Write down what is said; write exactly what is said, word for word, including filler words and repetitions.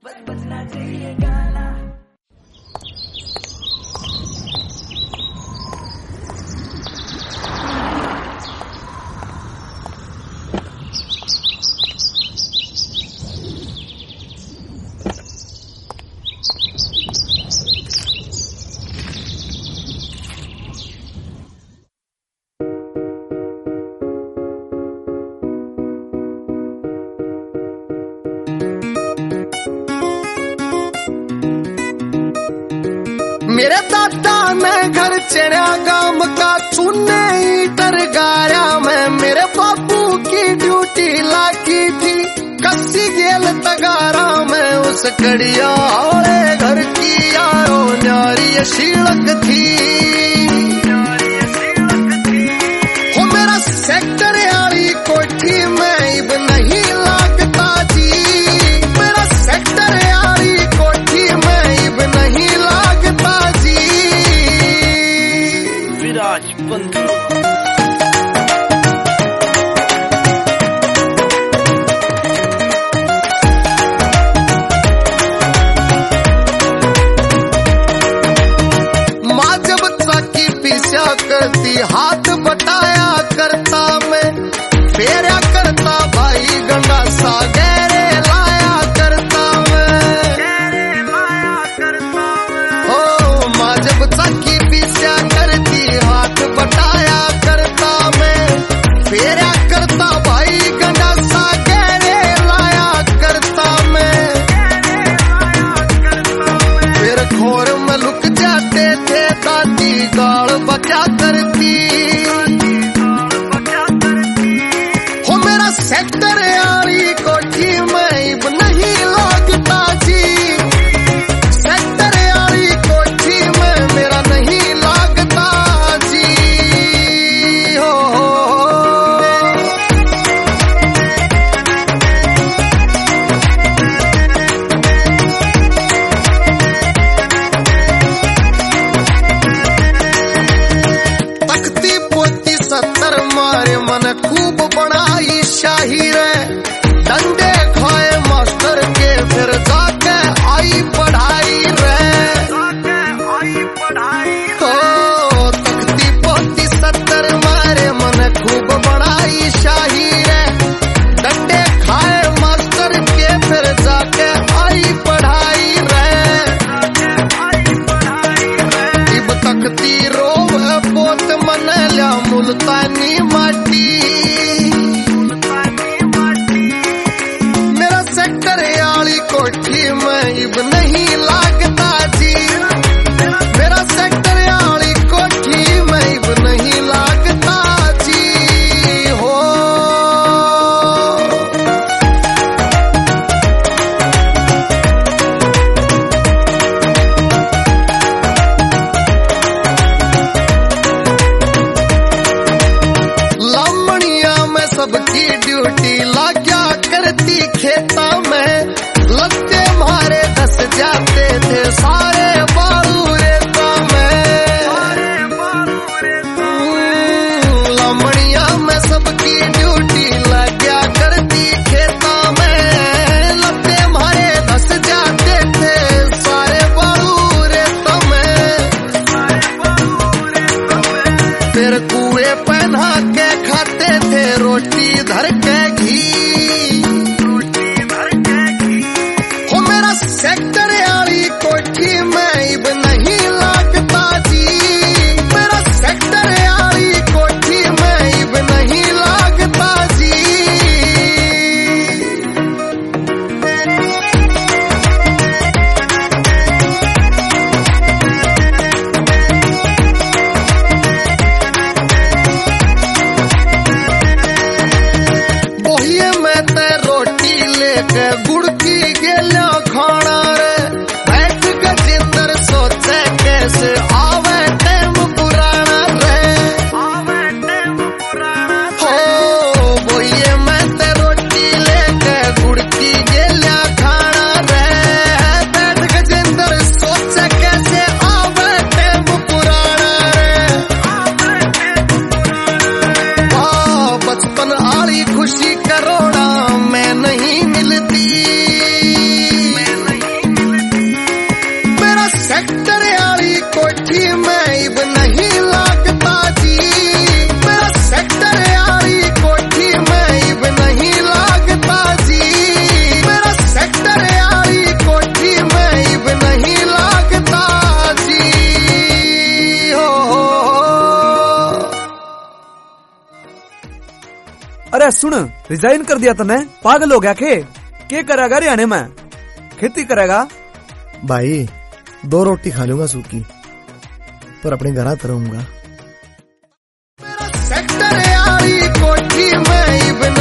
बजना चाहिए गाना। मेरे दादा ने घर चढ़ा गांव का चूने ईटर गाया मैं। मेरे बापू की ड्यूटी लागी थी कस्सी गेल तगारा में। उस कड़िया वाले घर की यारो न्यारी शीलक थी। हो मेरा सेक्टर वाली कोठी में इब नहीं लागता जी। मेरा सेक्टर वाली कोठी में इब नहीं लागता जी। विराज बंधु माँ जब चाकी पीछा करती हाथ बटाया करता मैं। फेरा करता भाई गंगा सा गहरे लाया करता मैं। ओ माँ जब चाकी पीछा करती हाथ बटाया करता मैं। फेरा करता भाई गंगा सा गहरे लाया करता मैं। फिर खोर में लुक जाते थे दादी गाल बचा करती। हो मेरा सेक्टर यारी कोठी में इब नहीं लागता जी। सेक्टर यारी कोठी में मेरा नहीं लागता जी। हो, हो, हो। तख्ती पोती सत्तर मारे मन खूब बनाई शाही रे। डंडे खाए मास्टर के फिर जाके आई पढ़ाई रे। तो तख्ती पोती सत्तर मारे मन खूब बनाई शाही रे। डंडे खाए मास्टर के फिर जाके आई पढ़ाई रे। इब तख्ती रोव पोत मन लिया मुल्तानी माटी। मेरा सेक्टर वाली कोठी में इब नहीं लागता जी। मेरा सेक्टर वाली कोठी में इब नहीं लागता जी। हो लामणिया में सबकी ड्यूटी लाग्या करती खेता में। लगते मारे दस जाते थे सारे बालू रेता में। लामणिया में सबकी ड्यूटी लाग्या करती खेता में। लगते मारे दस जाते थे सारे बालू रेता में। फिर कुएं पहना के खाते थे रोटी धर के घी। हो मेरा सेक्टर वाली कोठी में इब नहीं लागता जी। मेरा सेक्टर वाली कोठी में इब नहीं लागता जी। बोहिए में ते रोटी लेके गुड़ की गेला खाना रे। बैठ गजेंद्र सोचे के सेक्टर वाली कोठी में इब नहीं लागता जी, मेरा सेक्टर वाली कोठी में इब नहीं लागता जी, मेरा सेक्टर वाली कोठी में इब नहीं लागता जी। हो, हो, हो। अरे सुन, रिजाइन कर दिया तने, पागल हो गया के? क्या करेगा हरियाणा में? खेती करेगा? भाई दो रोटी खा लूंगा सूखी, पर अपने घर आता रहूंगा। सेक्टर वाली कोठी में इब